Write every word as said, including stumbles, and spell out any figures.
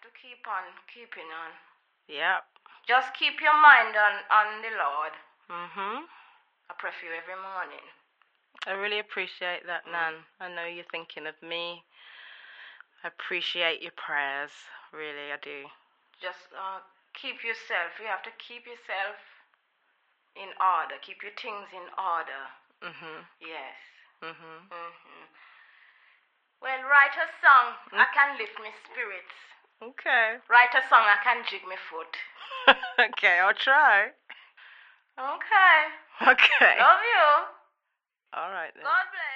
to keep on keeping on. Yep. Just keep your mind on, on the Lord. Mhm. I pray for you every morning. I really appreciate that, mm. Nan. I know you're thinking of me. I appreciate your prayers. Really, I do. Just uh, keep yourself. You have to keep yourself in order. Keep your things in order. Mhm. Yes. Mhm. Mhm. Well, write a song. Mm. I can lift my spirits. Okay. Write a song. I can jig my foot. Okay, I'll try. Okay. Okay. Love you. All right then. God bless.